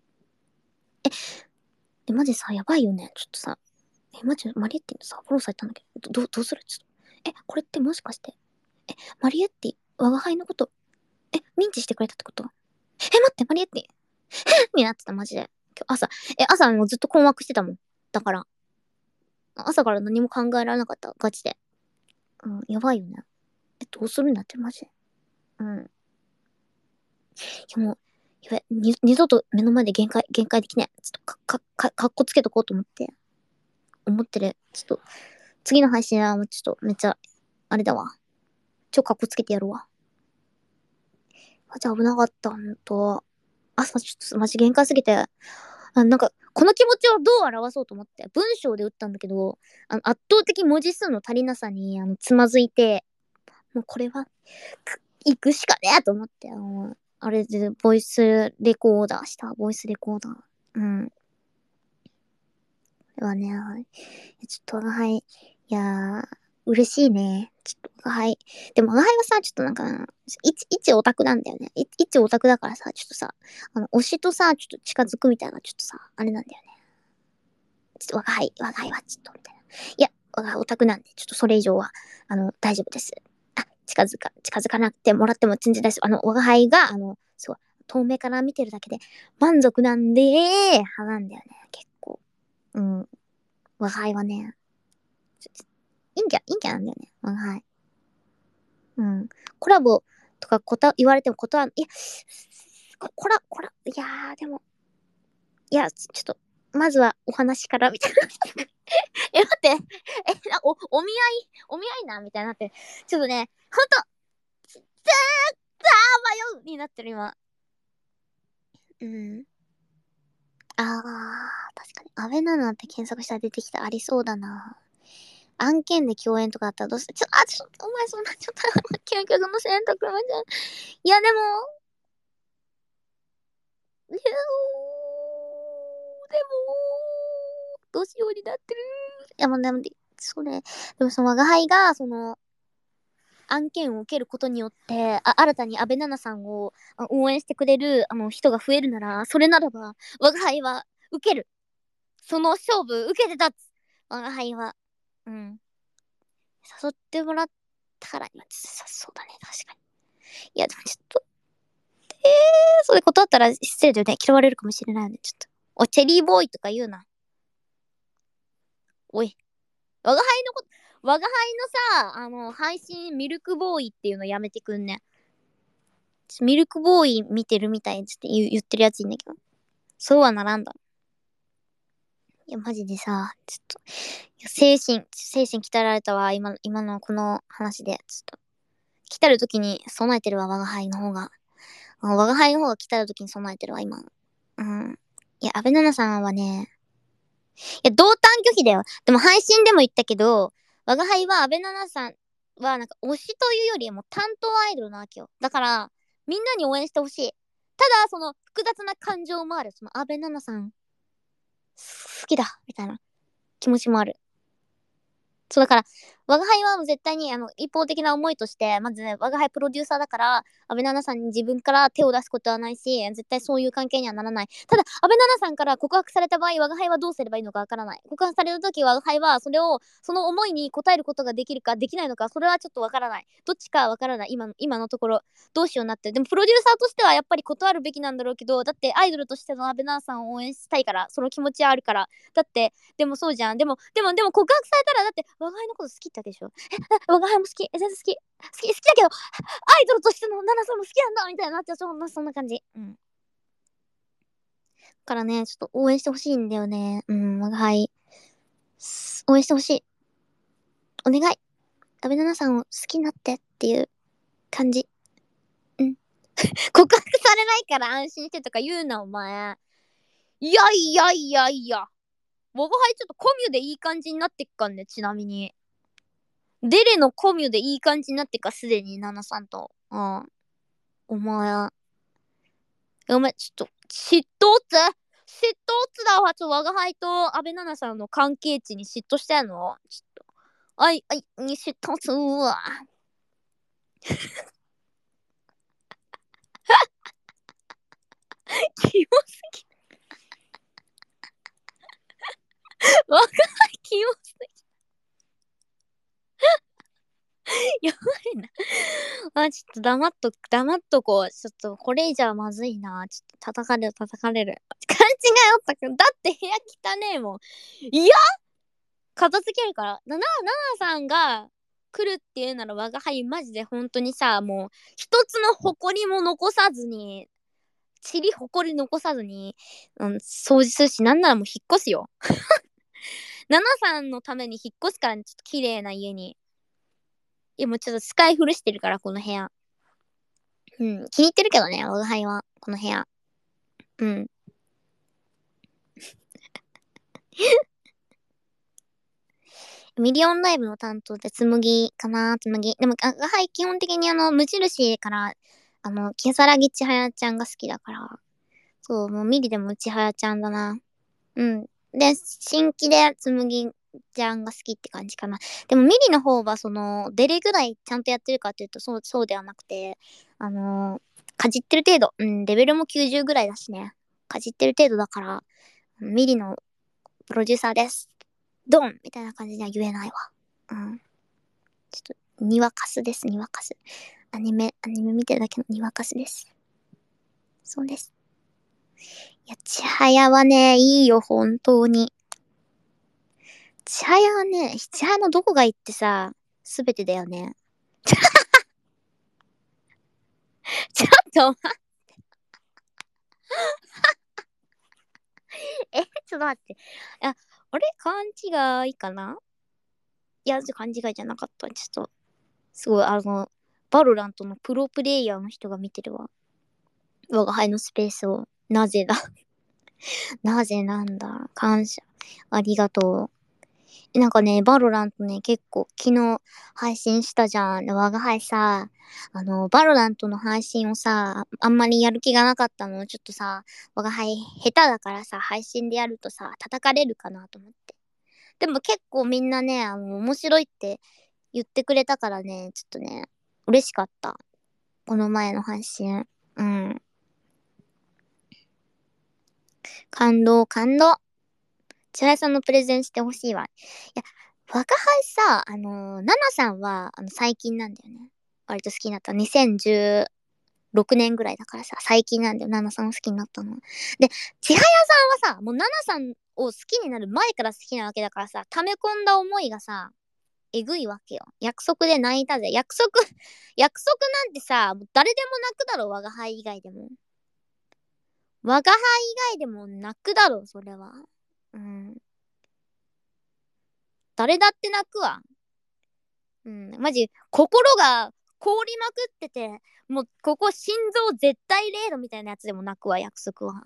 [SPEAKER 1] マジさ、やばいよね。ちょっとさ。マジマリエッティのさ、フォローされたんだけど、どうする？ちょっと。これってもしかして、マリエッティ、我が輩のこと、認知してくれたってこと？待って、マリエッティ。になってた、マジで。今日朝、朝もうずっと困惑してたもん。だから、朝から何も考えられなかった、ガチで。うん、やばいよね。どうするんだって、マジで。うん。いやもう、やばい、二度と目の前で限界できねえ。ちょっとかっこつけとこうと思ってる。ちょっと、次の配信はもうちょっとめっちゃ、あれだわ。超かっこつけてやるわ。マジ危なかった、ほんと。朝ちょっとマジ限界すぎて、なんか、この気持ちをどう表そうと思って、文章で打ったんだけど、圧倒的文字数の足りなさに、つまずいて、もうこれは、行くしかねえと思って、あれで、ボイスレコーダーした。ボイスレコーダー。うん。これはね、ちょっと、はい。いやー、嬉しいね。ちょっと、はい。でも、はいはさ、ちょっとなんか、一オタクなんだよね。一オタクだからさ、ちょっとさ、推しとさ、ちょっと近づくみたいな、ちょっとさ、あれなんだよね。ちょっと我が輩はちょっと、みたいな。いや、我が輩オタクなんで、ちょっとそれ以上は、大丈夫です。近づかなくてもらっても全然大丈夫。我が輩が、そう、遠目から見てるだけで満足なんで、派なんだよね、結構。うん。我が輩はね、 陰キャなんだよね。はい。うん。コラボとか言われてもいや、いやー、でも、いや、ちょっと、まずはお話から、みたいな。待って、お見合いな、みたいになって。ちょっとね、ほんと、ずーっと迷うになってる、今。うん。確かに。安倍ナナって検索したら出てきた。ありそうだな。案件で共演とかあったらどうするお前そんな、ちょっと、究極の選択なんじゃん。いや、でも、でも、どうしようになってる。いや、もうでも、それ、でもその我が輩が、その、案件を受けることによって、新たに安倍奈々さんを応援してくれる人が増えるなら、それならば、我が輩は受ける。その勝負受けて立つ。我が輩は。うん。誘ってもらったからにはそうだね、確かに。いや、でもちょっと、それ断ったら失礼だよね。嫌われるかもしれないよね、ちょっと。お、チェリーボーイとか言うな。おい。我が輩のこと、我が輩のさ、配信ミルクボーイっていうのやめてくんね。ミルクボーイ見てるみたいって言ってるやついんだけど。そうはならんだ。いや、マジでさ、ちょっと、精神鍛えられたわ、今のこの話で。ちょっと、来たる時に備えてるわ、我が輩の方が。我が輩の方が来たる時に備えてるわ、今。うん。いや、安倍奈々さんはね、いや、同担拒否だよ。でも配信でも言ったけど、我が輩は安倍奈々さんは、なんか推しというよりも担当アイドルなわけよ。だから、みんなに応援してほしい。ただ、その複雑な感情もある。その安倍奈々さん、好きだ、みたいな気持ちもある。そうだから、我が輩はもう絶対に一方的な思いとして、まずね、我が輩プロデューサーだから、安倍奈々さんに自分から手を出すことはないし、絶対そういう関係にはならない。ただ、安倍奈々さんから告白された場合、我が輩はどうすればいいのかわからない。告白された時、我が輩はその思いに応えることができるかできないのか、それはちょっとわからない。どっちかわからない。今のところ、どうしようになってる。でも、プロデューサーとしてはやっぱり断るべきなんだろうけど、だってアイドルとしての安倍奈々さんを応援したいから、その気持ちはあるから。だって、でもそうじゃん。でも告白されたら、だって、我が輩のこと好きってわけでしょ。我が輩も好き。全然好き。好きだけど、アイドルとしてのナナさんも好きなんだみたいになっちゃう。そんな感じ。うん。だからね、ちょっと応援してほしいんだよね。うん、我が輩。応援してほしい。お願い。安倍奈々さんを好きになってっていう感じ。うん。告白されないから安心してとか言うな、お前。いやいやいやいや。我が輩ちょっとコミュでいい感じになってっかんね、ちなみに。デレのコミュでいい感じになってっか、すでに、ナナさんと。うん。お前、お前、ちょっと、嫉妬だわ。我が輩と安倍奈々さんの関係値に嫉妬したのちょっと。に嫉妬するわ。キモすぎ。我が輩キモすぎ。やばいな。ちょっと黙っとこう。ちょっと、これ以上まずいな。ちょっと、叩かれる。勘違いおったくん。だって部屋汚ねえもん。いや片付けるから。なさんが来るっていうなら我が輩マジで本当にさ、もう一つの埃も残さずに、塵埃残さずに、掃除するし、なんならもう引っ越すよ。ナナさんのために引っ越すからね、ちょっと綺麗な家に。いや、もうちょっと使い古してるから、この部屋。うん、気に入ってるけどね、我が輩は、この部屋。うん。ミリオンライブの担当ってつむぎかな、つむぎ。でも、はい、基本的に無印から、キサラギ千早ちゃんが好きだから。そう、もうミリでも千早ちゃんだな。うん。で、新規でつむぎちゃんが好きって感じかな。でもミリの方は、どれぐらいちゃんとやってるかっていうと、そうではなくて、かじってる程度。うん、レベルも90ぐらいだしね。かじってる程度だから、ミリのプロデューサーです。ドンみたいな感じには言えないわ。うん。ちょっと、にわかすです、にわかす。アニメ見てるだけのにわかすです。そうです。いや、ちはやはね、いいよ、本当に。 千早はね、千早のどこがいいってさ、すべてだよね。ちょっと待って。ちょっと待って。あれ勘違いかないや、勘違いじゃなかった。ちょっと、すごい、バロラントのプロプレイヤーの人が見てるわ。我が輩のスペースを。なぜだなぜなんだ感謝。ありがとう。なんかね、バロラントね、結構昨日配信したじゃん。我が輩さ、バロラントの配信をさ、あんまりやる気がなかったの。ちょっとさ、我が輩下手だからさ、配信でやるとさ、叩かれるかなと思って。でも結構みんなね、面白いって言ってくれたからね、ちょっとね、嬉しかった。この前の配信。うん。感動、感動。千早さんのプレゼンしてほしいわ。いや、若輩さ、ナナさんは、最近なんだよね。割と好きになった。2016年ぐらいだからさ、最近なんだよ。ナナさんを好きになったのは。で、千早さんはさ、もうナナさんを好きになる前から好きなわけだからさ、溜め込んだ思いがさ、えぐいわけよ。約束で泣いたぜ。約束なんてさ、もう誰でも泣くだろ、我が輩以外でも。我が輩以外でも泣くだろ、それは。うん。誰だって泣くわ。うん。マジ、心が凍りまくってて、もうここ心臓絶対0度みたいなやつでも泣くわ、約束は。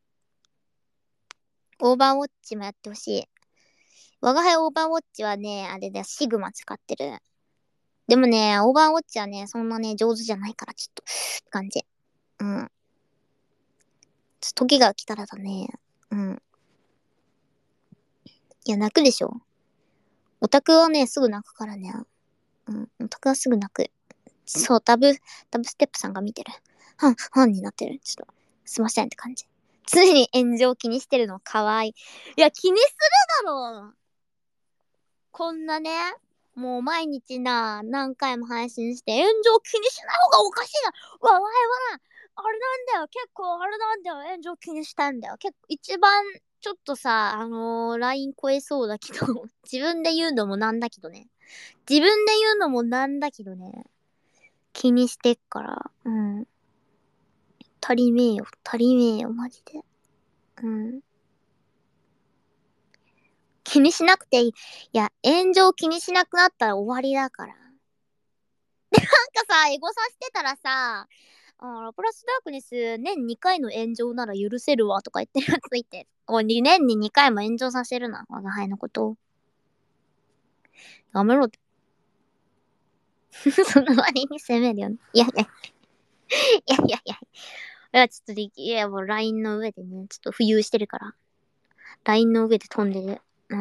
[SPEAKER 1] オーバーウォッチもやってほしい。我が輩オーバーウォッチはね、あれだ、シグマ使ってる。でもね、オーバーウォッチはね、そんなね、上手じゃないから、ちょっと、って感じ。うん。時が来たらだね。うん。いや、泣くでしょ。オタクはね、すぐ泣くからね。うん。オタクはすぐ泣く。そう、ダブステップさんが見てる。ファンになってる。ちょっと、すいませんって感じ。常に炎上気にしてるのかわいい。いや、気にするだろう。こんなね、もう毎日何回も配信して炎上気にしない方がおかしいな。わ、わいはな、あれなんだよ。結構あれなんだよ。炎上気にしたんだよ。結構一番ちょっとさ、ライン超えそうだけど、自分で言うのもなんだけどね。自分で言うのもなんだけどね。気にしてっから。うん。足りめえよ、マジで。うん。気にしなくていい。いや、炎上気にしなくなったら終わりだから。なんかさ、エゴさしてたらさ、ラプラスダークネス年2回の炎上なら許せるわとか言ってるやついて。年に2回も炎上させるな、我が輩のことを。やめろって。その割に責めるよね。いや。いや、ちょっともう LINE の上でね、ちょっと浮遊してるから。LINE の上で飛んでる。うん。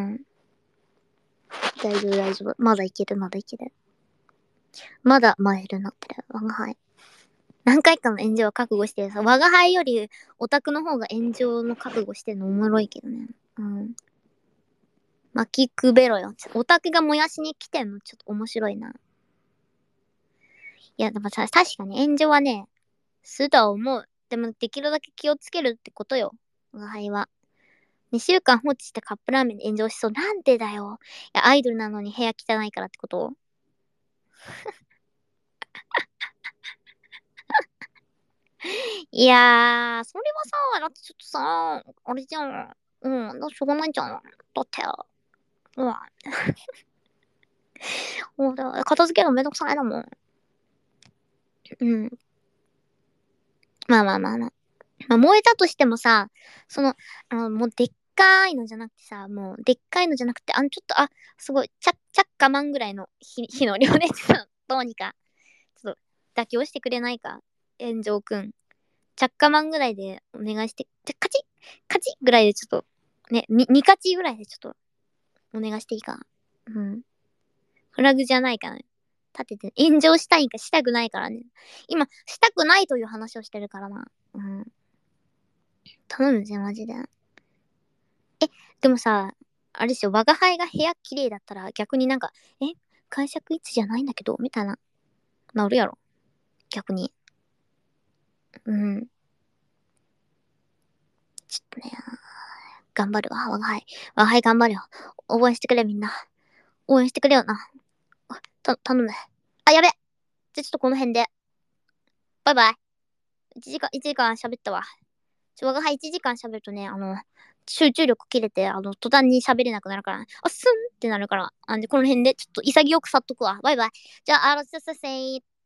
[SPEAKER 1] 大丈夫。まだいける。まだマイルになってる。我が輩。何回かの炎上は覚悟してるさ。我が輩よりオタクの方が炎上の覚悟してるのおもろいけどね。うん。巻きくべろよ。オタクが燃やしに来てんのちょっと面白いな。いや、でもさ、確かに炎上はね、するとは思う。でもできるだけ気をつけるってことよ。我が輩は。2週間放置してカップラーメンで炎上しそう。なんでだよ。いや、アイドルなのに部屋汚いからってこといやー、それはさ、だってちょっとさ、あれじゃん。うん、しょうがないじゃん。だって、うん。もうだ片付けるのめんどくさいだもん。うん。まあ。まあ、燃えたとしてもさ、その、もうでっかいのじゃなくてさ、もうでっかいのじゃなくて、ちょっと、すごい、チャッカマンぐらいの火の量でさ、どうにか、ちょっと、妥協してくれないか、炎上くん。チャッカマンぐらいでお願いして、カチッカチッぐらいでちょっと、ね、2カチぐらいでちょっと、お願いしていいか。うん。フラグじゃないかな。立てて、炎上したいかしたくないからね。今、したくないという話をしてるからな。うん。頼むぜ、マジで。でもさ、あれですよ、我が輩が部屋綺麗だったら逆になんか、解釈一致じゃないんだけど、みたいな、なるやろ。逆に。うん。ちょっとね、 頑張るわ、我が輩。我が輩頑張るよ。応援してくれ、みんな。応援してくれよな。頼む。あ、やべ。じゃあちょっとこの辺で。バイバイ。1時間喋ったわ。我が輩1時間喋るとね、集中力切れて、途端に喋れなくなるから、スンってなるから、この辺でちょっと潔く去っとくわ。バイバイ。じゃあ、させー。